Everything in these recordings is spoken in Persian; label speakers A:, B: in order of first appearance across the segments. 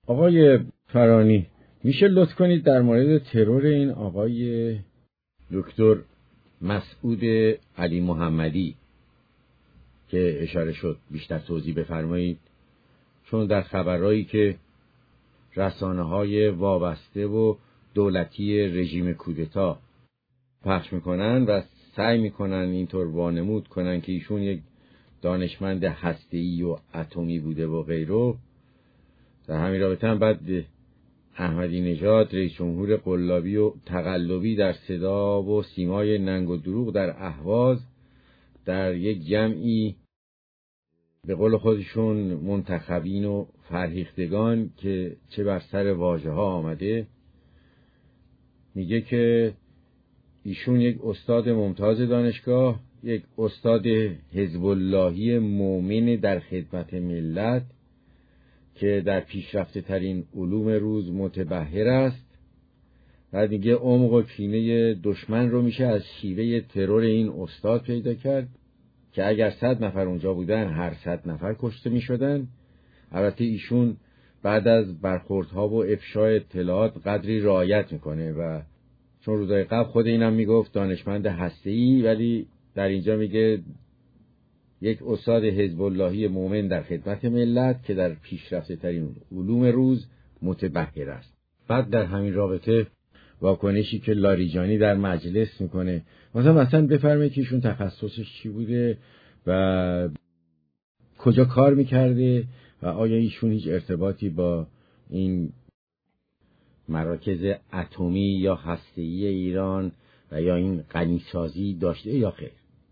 A: آقای فرانی، میشه لطف کنید در مورد ترور این آقای دکتر مسعود علی محمدی که اشاره شد بیشتر توضیح بفرمایید؟ چون در خبرهایی که رسانه‌های وابسته و دولتی رژیم کودتا پخش میکنن و سعی میکنن اینطور وانمود کنن که ایشون یک دانشمند هسته‌ای و اتمی بوده و غیره، در همین رابطه هم بعد احمدی نژاد رئیس جمهور قلابی و تقلبی در صدا و سیمای ننگ و دروغ در اهواز در یک جمعی به قول خودشون منتخبین و فرهیختگان که چه بر سر واژه ها آمده، میگه که ایشون یک استاد ممتاز دانشگاه، یک استاد حزب اللهی مومن در خدمت ملت که در پیشرفته ترین علوم روز متبحر است، و دیگه عمق و کینه دشمن رو میشه از شیوه ترور این استاد پیدا کرد که اگر 100 نفر اونجا بودن هر 100 نفر کشته میشدن. البته ایشون بعد از برخوردها و افشای اطلاعات قدری رعایت میکنه و چون روزای قبل خود اینم میگفت دانشمند هسته‌ای، ولی در اینجا میگه یک استاد حزب اللهی مومن در خدمت ملت که در پیشرفته ترین علوم روز متبحر است. بعد در همین رابطه واکنشی که لاریجانی در مجلس میکنه، مثلا بفرمایید که ایشون تخصصش چی بوده و کجا کار میکرده و آیا ایشون هیچ ارتباطی با این مراکز اتمی یا هسته‌ای ایران و یا این غنیسازی داشته یا خیر.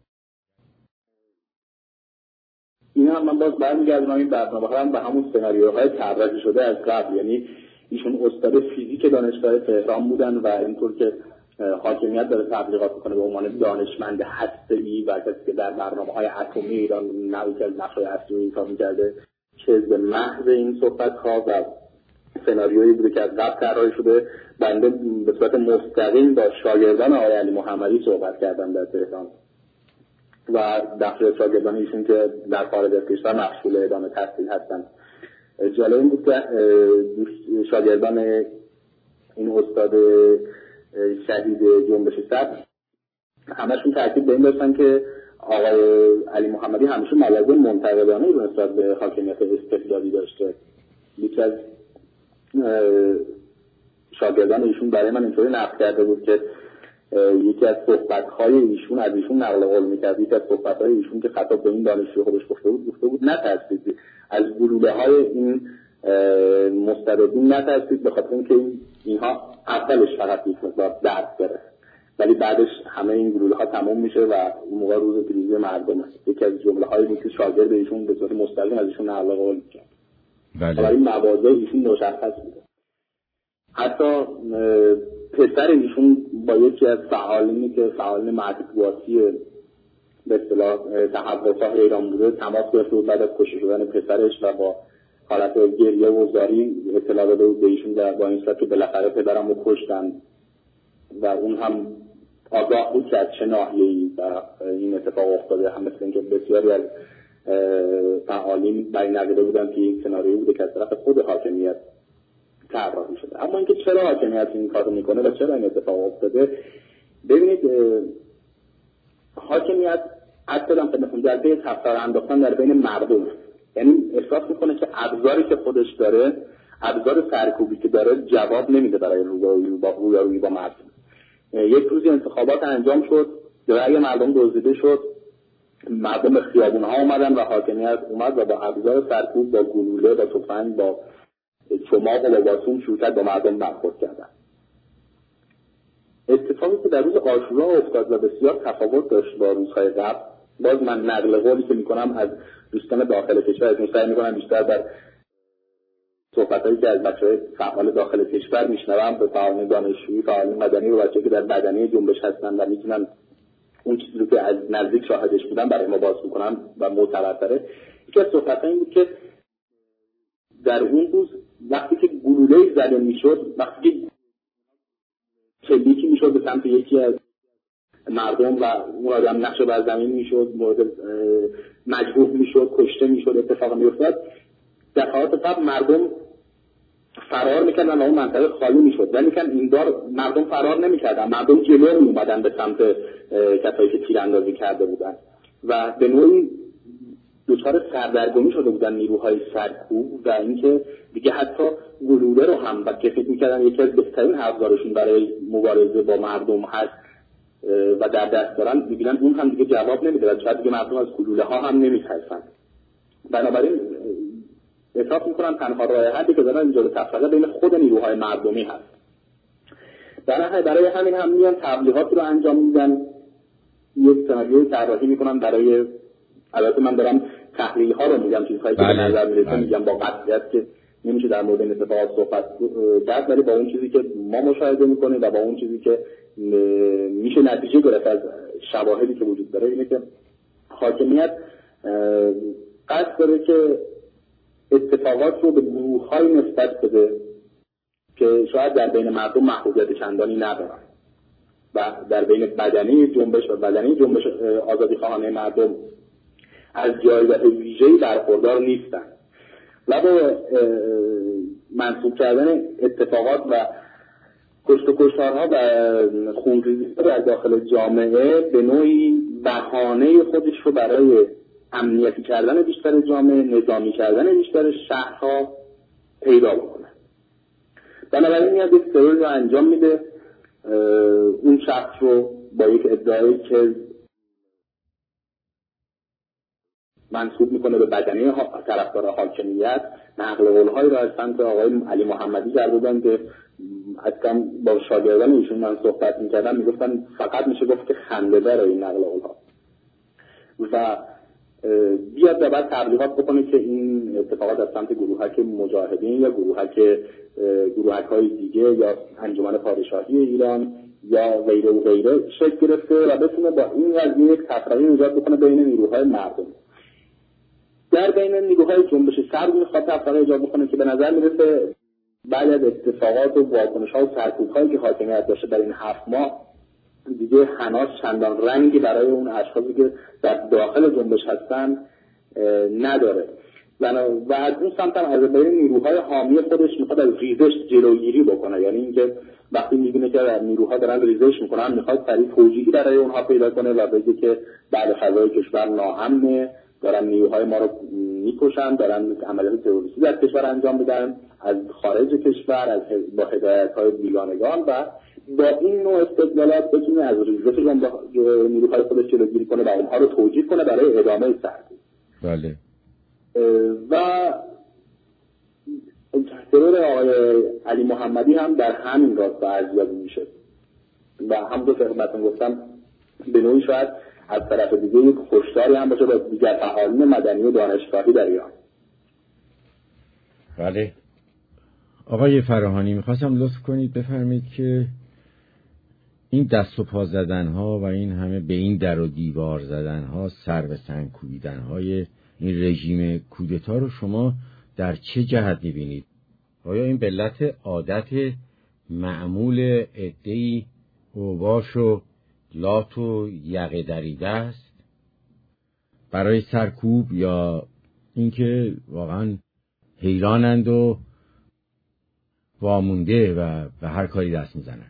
B: این هم من باز برمیگردم این برنامه هم به همون سناریوهای طراحی شده از قبل، یعنی ایشون استاد فیزیک دانشگاه تهران بودن و اینطور که حاکمیت داره تبلیغات میکنه به عنوان دانشمند هسته‌ای و کسی که در برنامه‌های اتمی ایران نوعی از نقش‌های اصلی ایفا می‌کرده، کذب محض این صحبت‌ها و سناریویی بوده که از قبل طراحی شده. بنده به صورت مستقیم با شاگردان آقای علی محمدی صحبت کردم در تهران و دفتر شاگردان ایشون که در خارج از کشور مشغول ادامه تحصیل هستند. جالب این بود که شاگردان این استاد شهید جنبش سبز همشون تاکید به این داشتن که آقای علی محمدی همیشه ملازم منتقدانه رو نسبت به حاکمیت استبدادی داشته. یکی از شاگردان ایشون برای من اینطوری نقد کرده بود که یکی از صحبت‌های ایشون از ایشون نقل قول می‌کرد، یکی از صحبت‌های ایشون که خطاب به این دانشجو خودش گفته بود نترسید از گلوله‌های این مستبدین، نترسید به خاطر اینکه اینها اولش فقط یک مقدار درد داره ولی بعدش همه این گلوله‌ها تمام میشه و اون موقع روز پیروزی مردم است. یکی از جمله‌هایی بود که شاگرد ایشون به صورت مستقیم از ایشون نقل قول می‌کرد.
A: بله.
B: این مواضع ایشون مشخص بوده. حتی پسر ایشون با یکی از فعالینی که فعالین مطبوعاتی به اصطلاح تحولات ایران بوده تماس گرفته بود بعد از کشته شدن پسرش و با حالت گریه و زاری اطلاع داده بود به ایشون با این صورت که بالاخره پدرم رو کشتن و اون هم آگاه بود که از چه ناحیه‌ای و این اتفاق افتاده. هم مثل اینکه بسیاری از فعالین برای نقیده بودن که این سناریو بوده که از طرف خود حاکمیت طراحی شده. اما اینکه چرا حاکمیت این کارو میکنه و چرا این اتفاق افتاده، ببینید حاکمیت اصلا به جلبه تفسیر انداختن در بین مردم، یعنی احساس میکنه که ابزاری که خودش داره، ابزار سرکوبی که داره جواب نمیده برای رویارویی با مردم. یک روزی انتخابات انجام شد، رأی مردم دزدیده شد، مردم به خیابون‌ها اومدن و حاکمیت اومد و با ابزار سرکوب، با گلوله، با تفنگ، با چماق و با باسون شروع با مردم برخورد کردن. اتفاقی که در روز عاشورا افتاد و بسیار تفاوت داشت با روزهای قبل، باز من نقل قولی که میکنم از دوستان داخل کشور، سعی میکنم بیشتر در صحبتایی که از بچه‌های فعال داخل کشور میشنوم به فعالین دانشجویی، فعالین مدنی و بچه‌ای که در بدنه جنبش هستن و میتونن اون چیزی رو که از نزدیک شاهدش بودن برای ما باز میکنن و معتبرتره. یکی از صحبت‌ها این بود که در اون روز وقتی که گلوله‌ای زده میشد، وقتی که چلیکی میشد به سمت یکی از مردم و اون آدم نقش بر زمین میشد، مورد مجروح میشد، کشته میشد، اتفاق میافتاد، دفعات قبل مردم فرار میکردن و اون منطقه خالی میشد، ولی که این بار مردم فرار نمیکردن، مردم جلو اومدن به سمت کسایی که تیراندازی کرده بودن و به نوعی دچار سردرگمی شده بودن نیروهای سرکوب و اینکه دیگه حتی گلوله رو هم که فکر میکردن یکی از بهترین ابزارشون برای مبارزه با مردم هست و در دست دارن، میبینن اون هم دیگه جواب نمیده و شاید دیگه مردم از گلوله ها هم نمیترسن. بنابراین احساس میکنن تنها راه حلی که دارن اینجا تفرقه بین خود نیروهای مردمی هست. برای همین هم میان تبلیغاتی رو انجام میدن، یک سناریوی طراحی میکنن برای، البته من دارم تحلیل ها رو میگم، چیزهایی که به نظر میرسه میگم با قطعیت که نمیشه در مورد این اتفاقات صحبت کرد، ولی با اون چیزی که ما مشاهده میکنیم و با اون چیزی که میشه نتیجه گرفت از شواهدی که وجود داره اینه که حاکمیت قصد داره که اتفاقات رو به گروه‌های نسبت بده که شاید در بین مردم محبوبیت چندانی ندارن و در بین بدنه جنبش و بدنه جنبش آزادی خواهانه مردم از جایگاه ویژه‌ای برخوردار نیستن و با منسوب کردن اتفاقات و کشت و کشتارها و خونریزی‌ها در داخل جامعه به نوعی بهانه خودش رو برای امنیتی کردن بیشتر جامعه، نظامی کردن بیشتر شهرها پیدا بکنه. بنابراین میاد یک ترور رو انجام میده، اون شخص رو با یک ادعایی که منسوب میکنه به بدنه طرفدار حاکمیت، نقل قول‌هایی را از سمت آقای علی محمدی کردن که حتی با شاگردان ایشون من صحبت میکردم میگفتن فقط میشه گفت که خنده داره این نقل قول‌ها و بیاد و بعد تبلیغات بکنه که این اتفاقات از سمت گروهک مجاهدین یا گروهک‌های دیگه یا انجمن پادشاهی ایران یا غیره و غیره شکل گرفته و بتونه با این قضیه یک تفرقه ایجاد بکنه بین نیروهای مردم. در بین نیروهای جنبش سرد میخواد تفرقه ایجاد بکنه که به نظر میرسه بعد از اتفاقات و واکنش‌ها و سرکوب‌هایی که حاکمیت داشته در این 7 ماه دیگه هنوز چندان رنگی برای اون اشخاصی که در داخل جنبش هستن نداره و از اون سمت هم از بین نیروهای حامی خودش میخواد از ریزش جلوگیری بکنه، یعنی اینکه وقتی میبینه که نیروها دارن ریزش میکنن میخواد سریع توجیهی برای اونها پیدا کنه و بگه که بعد فضای کشور ناامنه، دارن نیروهای ما رو میکشن، دارن عملیات تروریستی در کشور انجام میدن از خارج کشور با هدایت‌های بیگانگان و با این نوع استدلالات بتونه از ریزش نیروهای خودش جلوگیری کنه و اونها رو توجیه کنه برای ادامه سرکوب.
A: بله.
B: و ترور آقای علی محمدی هم در همین راستا ارزیابی میشه و همونطور که خدمتتون گفتم به نوعی شاید از طرف دیگه یک هشداری هم باشه با دیگر فعالین مدنی و دانشگاهی در ایران.
A: بله. آقای فراهانی میخواستم لطف کنید بفرمایید که این دست و پا زدنها و این همه به این در و دیوار زدنها، سر به سنگ کوبیدنهای این رژیم کودتا رو شما در چه جهت میبینید؟ آیا این به علت عادت معمول عده‌ای اوباش و لات و یقه دریده است برای سرکوب یا اینکه واقعا حیرانند و وامونده و به هر کاری دست میزنن؟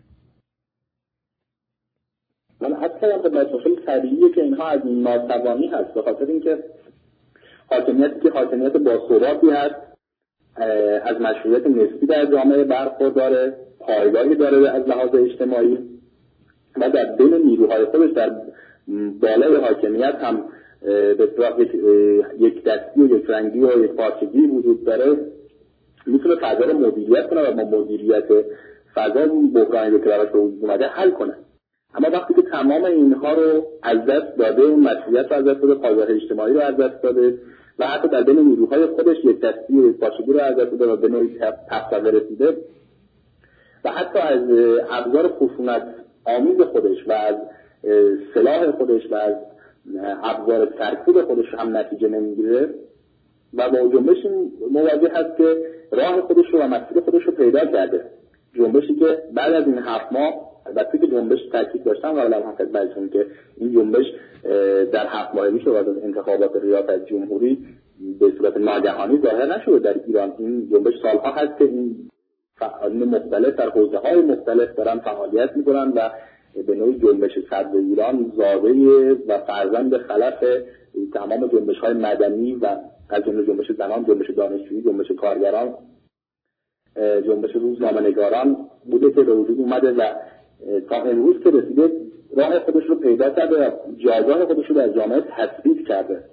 B: من حتی هم خیلی طبیعیه که اینها از ناتوانی هست، به خاطر اینکه حاکمیت باثباتی هست، از مشروعیت نسبی در جامعه برخورداره، پایداری داره از لحاظ اجتماعی و در بین نیروهای خودش در بالای حاکمیت هم به اصطلاح یک دستی و یک رنگی و یک پارچگی وجود داره، میتونه فضا رو مدیریت کنه و با مدیریت فضا بحرانی که براش به وجود اومده حل کنه. اما وقتی که تمام اینها رو از دست داده، اون مسئولیت رو از دست داده، پایگاه اجتماعی رو از دست داده و حتی در بین نیروهای خودش یک دستی و یک پارچگی رو از دست داده و به نوعی تفرقه رسیده و حتی از ابزار خشونت آمیز خودش و از سلاح خودش و از ابزار سرکوب خودش هم نتیجه نمیگیره و با جنبش مواجه هست که راه خودش رو و مسیر خودش رو پیدا کرده. جنبشی که بعد از این 7 ماه البته که جنبش تاکید داشتم قبلا هم خدمتتون که این جنبش در 7 ماه میشه بعد از انتخابات ریاست جمهوری به صورت ناگهانی ظاهر نشده در ایران. این جنبش سالها هست که این فعالین مختلف در حوزه‌های مختلف دارن فعالیت می‌کنن و به نوعی جنبش صدر ایران زاده و فرزند خلف تمام جنبش‌های مدنی و از جمله جنبش زنان، جنبش دانشجویی، جنبش کارگران، جنبش روزنامه‌نگاران بوده که به وجود اومده و تا امروز که رسیده راه خودش رو پیدا کرده و جایگاه خودش رو در جامعه تثبیت کرده.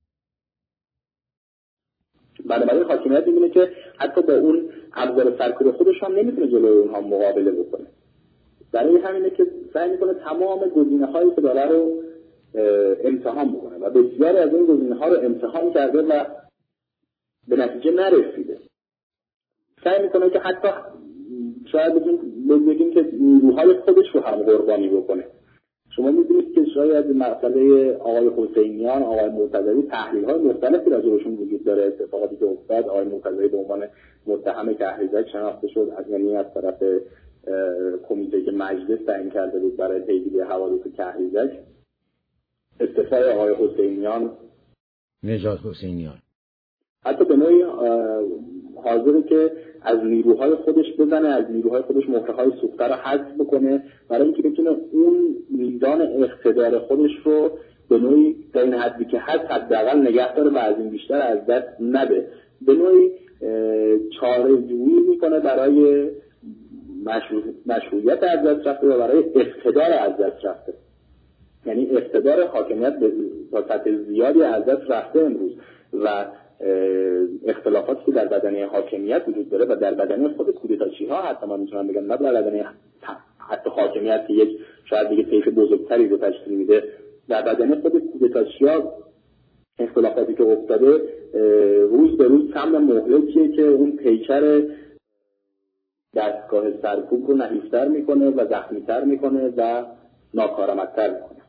B: بنابراین حاکمیت می‌بینه که حتی با اون ابزار سرکوب خودش هم نمیتونه جلوی اونها مقابله بکنه. برای همینه که سعی میکنه تمام گزینه‌هایی که داره رو امتحان بکنه و بسیاری از این گزینه‌ها رو امتحان کرده و به نتیجه نرسیده. سعی میکنه که حتی شاید بگیم که نیروهای خودش رو هم قربانی بکنه. شما می‌دونید که شاید مسئله آقای حسینیان، آقای مرتضوی تحلیل‌های مختلفی راجعشون وجود داره. اتفاقاتی که افتاد، آقای مرتضوی به عنوان متهم تحریزک شناخته شد از طرف کمیته که مجلس تعیین کرده بود برای پیگیری حوادث تحریزک. استعفای آقای حسینیان،
A: نژاد حسینیان،
B: حتی به نوعی حاضره که از نیروهای خودش بزنه، از نیروهای خودش مهره‌های سوخته رو حذف بکنه برای اینکه بتونه اون میزان اقتدار خودش رو به نوعی در این حدی که هست حداقل نگه داره و از این بیشتر از دست نده. به نوعی چاره‌جویی میکنه برای مشروعیت از دست رفته و برای اقتدار از دست رفته. یعنی اقتدار حاکمیت با سطح زیادی از دست رفته امروز و اختلافاتی که در بدنه حاکمیت وجود داره و در بدنه خود کودتاچی‌ها حتی من میتونم بگم نه در بدنه حتی حاکمیت که یک شاید دیگه طیف بزرگتری رو تشکیل میده، در بدنه خود کودتاچی‌ها اختلافاتی که افتاده روز به روز سم مهلکیه که اون پیکر دستگاه سرکوب رو نحیفتر میکنه و زخمیتر میکنه و ناکارآمدتر میکنه.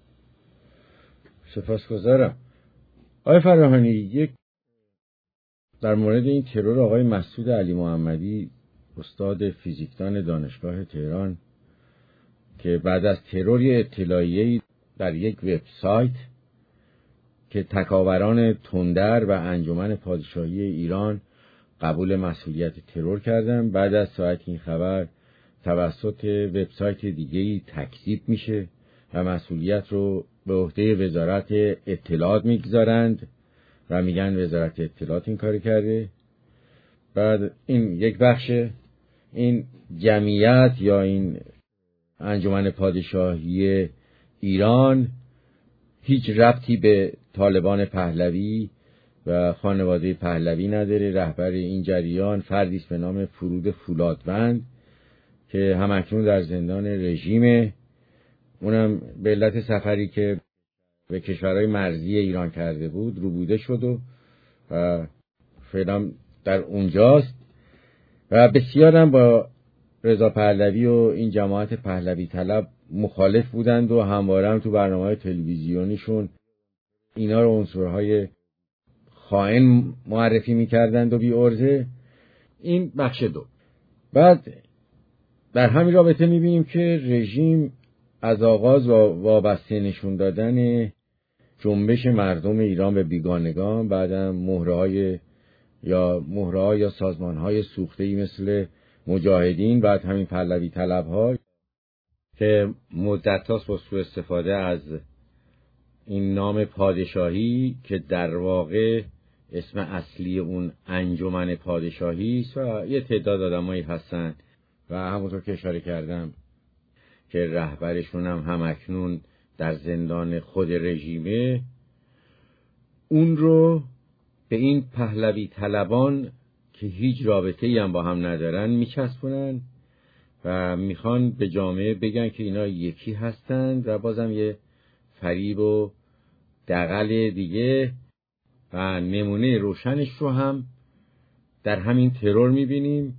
A: سپاسگزارم. آقای فراهانی، یک در مورد این ترور آقای مسعود علی محمدی، استاد فیزیکدان دانشگاه تهران، که بعد از تروری اطلاعیه‌ای در یک وبسایت که تکاوران تندر و انجمن پادشاهی ایران قبول مسئولیت ترور کردن، بعد از ساعت این خبر توسط وبسایت دیگه‌ای تکذیب میشه و مسئولیت رو به عهده وزارت اطلاعات میگذارند و میگن وزارت اطلاعات این کاری کرده. بعد این یک بخش این جمعیت یا این انجمن پادشاهی ایران هیچ ربطی به طالبان پهلوی و خانواده پهلوی نداره. رهبر این جریان فردی است به نام فرود فولادوند که همکنون در زندان رژیمه، اونم به علت سفری که به کشورهای مرزی ایران کرده بود روبوده شد و فعلا در اونجاست و بسیارم با رضا پهلوی و این جماعت پهلوی طلب مخالف بودند و همواره هم تو برنامه‌های تلویزیونیشون اینا رو عنصرهای خائن معرفی می‌کردند و بی عرضه. این بخش دو. بعد در همین رابطه می‌بینیم که رژیم از آغاز وابسته نشون دادن جنبش مردم ایران به بیگانگان، بعدم مهره‌های یا سازمان‌های سوخته‌ای مثل مجاهدین، بعد همین پهلوی طلب‌ها که مدت‌هاست با سوء استفاده از این نام پادشاهی که در واقع اسم اصلی اون انجمن پادشاهی است و یه تعداد آدمایی هستن و همونطور که اشاره کردم که رهبرشون هم همکنون در زندان خود رژیمه، اون رو به این پهلوی طلبان که هیچ رابطه‌ای هم با هم ندارن میچسبونن و میخوان به جامعه بگن که اینا یکی هستند و بازم یه فریب و دغل دیگه و نمونه روشنش رو هم در همین ترور میبینیم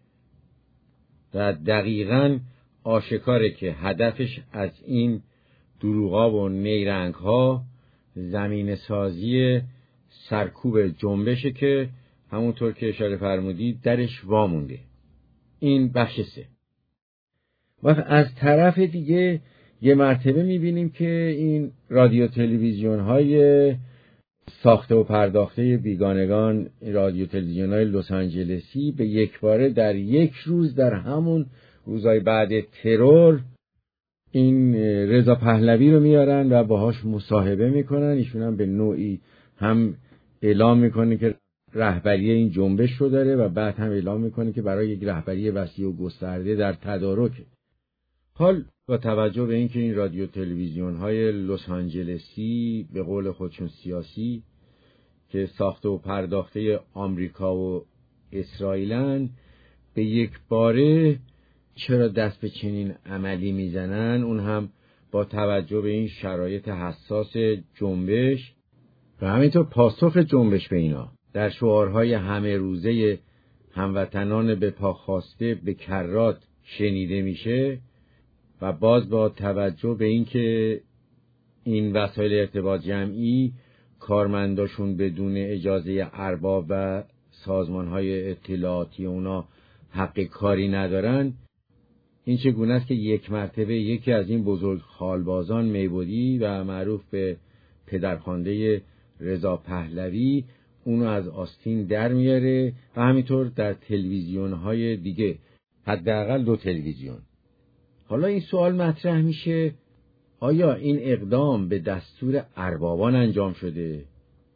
A: و دقیقاً آشکاره که هدفش از این دروغا و نیرنگ‌ها زمین سازی سرکوب جنبشه که همونطور که اشاره فرمودید درش وامونده. این بخش 3. و از طرف دیگه یه مرتبه میبینیم که این رادیو تلویزیون های ساخته و پرداخته بیگانگان رادیو تلویزیون‌های لس آنجلسی به یک باره در یک روز در همون روزهای بعد ترور این رضا پهلوی رو میارن و باهاش مصاحبه میکنن. ایشون هم به نوعی هم اعلام میکنه که رهبری این جنبش رو داره و بعد هم اعلام میکنه که برای یک رهبری وسیع و گسترده در تدارکه. حال با توجه به اینکه این رادیو تلویزیون‌های لس آنجلسی به قول خودشون سیاسی که ساخته و پرداخته آمریکا و اسرائیلن، به یک باره چرا دست به چنین عملی میزنن؟ اون هم با توجه به این شرایط حساس جنبش و همینطور پاسخ جنبش به اینا در شعارهای همه روزه هموطنان به پا خواسته به کرات شنیده میشه و باز با توجه به اینکه این وسایل ارتباط جمعی کارمنداشون بدون اجازه ارباب و سازمانهای اطلاعاتی اونا حق کاری ندارن، این چگونه است که یک مرتبه یکی از این بزرگ خالبازان میبودی و معروف به پدرخوانده رضا پهلوی اونو از آستین در میاره و همینطور در تلویزیون‌های دیگه، حداقل 2 تلویزیون. حالا این سوال مطرح میشه آیا این اقدام به دستور اربابان انجام شده؟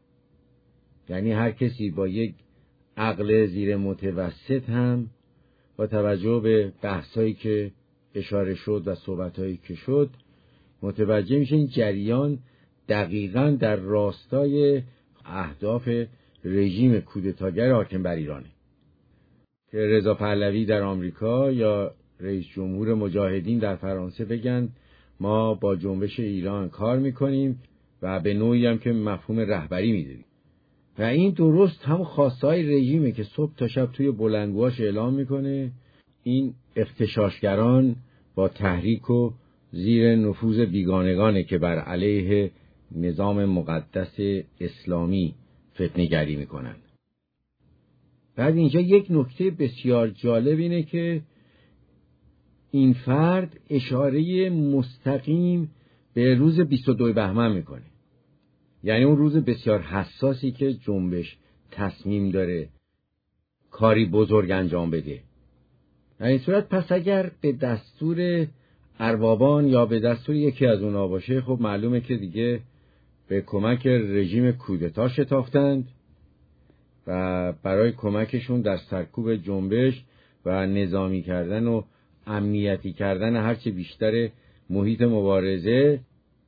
A: یعنی هر کسی با یک عقل زیر متوسط هم با توجه به بحثایی که اشاره شد و صحبتایی که شد متوجه میشه این جریان دقیقاً در راستای اهداف رژیم کودتاگر حاکم بر ایرانه که رضا پهلوی در آمریکا یا رئیس جمهور مجاهدین در فرانسه بگن ما با جنبش ایران کار میکنیم و به نوعی هم که مفهوم رهبری میدیم و این درست هم خواستهای رژیمه که صبح تا شب توی بلندگوهاش اعلام میکنه این اغتشاشگران با تحریک و زیر نفوذ بیگانگانه که بر علیه نظام مقدس اسلامی فتنه‌گری میکنن. بعد اینجا یک نکته بسیار جالب اینه که این فرد اشاره مستقیم به روز 22 بهمن میکنه، یعنی اون روز بسیار حساسی که جنبش تصمیم داره کاری بزرگ انجام بده. در این صورت پس اگر به دستور اربابان یا به دستور یکی از اونا باشه، خب معلومه که دیگه به کمک رژیم کودتا شتافتند و برای کمکشون در سرکوب جنبش و نظامی کردن و امنیتی کردن هرچه بیشتر محیط مبارزه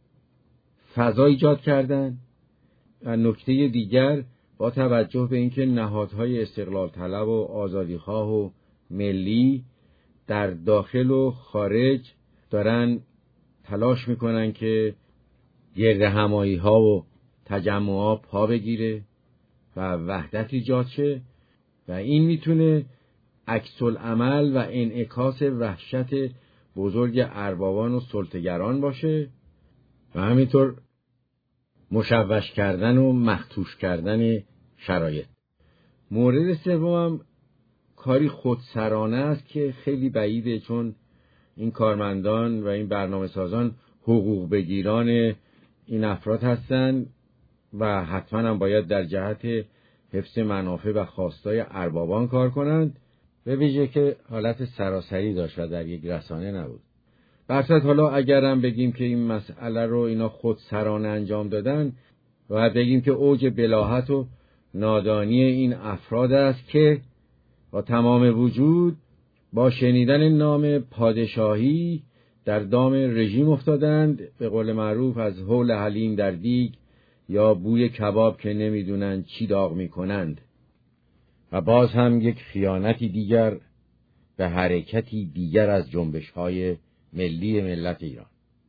A: فضا ایجاد کردن. و نکته دیگر با توجه به اینکه نهادهای استقلال طلب و آزادیخواه و ملی در داخل و خارج دارن تلاش میکنن که گرد همایی ها و تجمعها پا بگیره و وحدت ایجاد شه و این میتونه عکس العمل و انعکاس وحشت بزرگ اربابان و سلطه‌گران باشه و همینطور مشوش کردن و مختوش کردن شرایط. مورد سوم کاری خودسرانه است که خیلی بعیده، چون این کارمندان و این برنامه سازان حقوق بگیران این افراد هستند و حتما هم باید در جهت حفظ منافع و خواستای اربابان کار کنند، به ویژه که حالت سراسری داشت و در یک رسانه نبود. برصد حالا اگرم بگیم که این مسئله رو اینا خودسرانه انجام دادن و بگیم که اوج بلاهت و نادانی این افراد است که با تمام وجود با شنیدن نام پادشاهی در دام رژیم افتادند، به قول معروف از هول حلیم در دیگ یا بوی کباب که نمیدونن چی داغ میکنند و باز هم یک خیانتی دیگر به حرکتی دیگر از جنبش‌های ملی ملت ایران.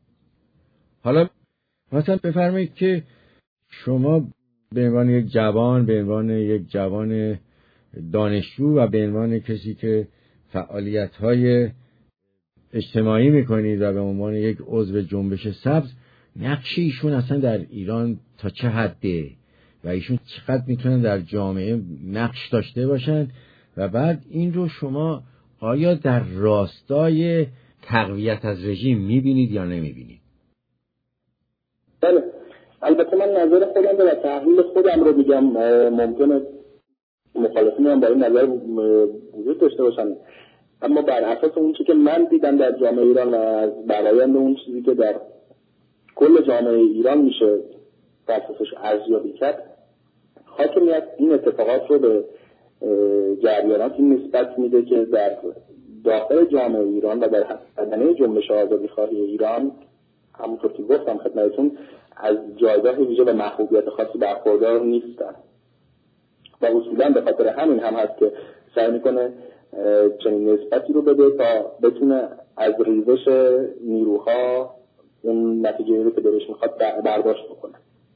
A: حالا مثلا بفرمایید که شما به عنوان یک جوان، به عنوان یک جوان دانشجو و به عنوان کسی که فعالیت‌های اجتماعی میکنید و به عنوان یک عضو جنبش سبز، نقش ایشون اصلا در ایران تا چه حده و ایشون چقدر میتونن در جامعه نقش داشته باشن و بعد این رو شما آیا در راستای تقویت از رژیم میبینید یا نمیبینید؟
B: بله، البته من نظر خودم و تحلیل خودم رو میگم، ممکنه مخالفین هم با این نظر وجود داشته باشن، اما بر اساس اون چیزی که من دیدم در جامعه ایران و از برآیند اون چیزی که در کل جامعه ایران میشه بر اساسش ارزیابی کرد، حاکمیت این اتفاقات رو به جریاناتی نسبت میده که در داخل جامعه ایران و در بدنه جنبش آزادیخواهی ایران همونطور که گفتم خدمتتون از جایگاه ویژه و محبوبیت خاصی برخوردار نیستن و اصولا به خاطر همین هم هست که سعی میکنه چنین نسبتی رو بده تا بتونه از ریزش نیروها اون نتیجه رو که درش میخواد برداشت بکنه.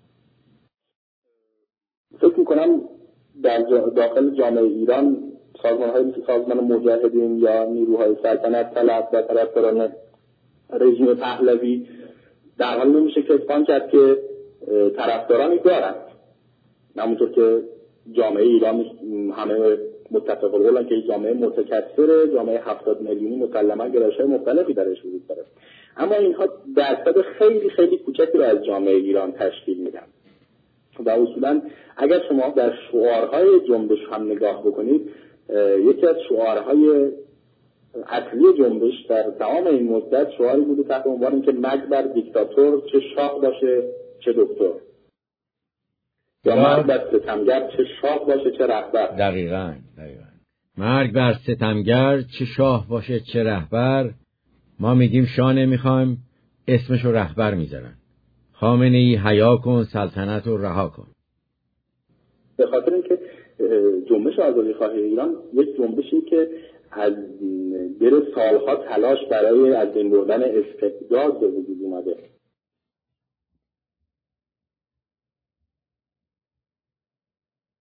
B: فکر میکنم در داخل جامعه ایران سازمان‌هایی مثل سازمان مجاهدین یا نیروهای سلطنت طلب و طرفداران رژیم پهلوی در حال نمیشه کسبان کرد که طرفدارانی دارند، همونطور که جامعه ایران همه متفق قولن که جامعه متکثره، جامعه 70 میلیونی مسلماً گرایش‌های مختلفی درش وجود داره، اما اینها درصد خیلی خیلی کوچکی رو از جامعه ایران تشکیل میدن و اصولاً اگر شما در شعارهای جنبش هم نگاه بکنید، یکی از شعارهای اصلی جنبش در تمام این مدت شعاری بوده تحت عنوان اینکه مرگ بر دیکتاتور، چه شاه باشه چه دکتر، یا مرگ بر ستمگر، چه شاه باشه چه رهبر.
A: دقیقاً مرگ بر ستمگر، چه شاه باشه چه رهبر. ما میگیم شاه نمیخوایم، اسمشو رهبر میذارن. خامنه‌ای حیا کن، سلطنت رو رها کن.
B: به خاطر اینکه جنبش آزادیخواهی ایران یک جنبشی که از دل سالها تلاش برای از بین بردن استبداد به وجود اومده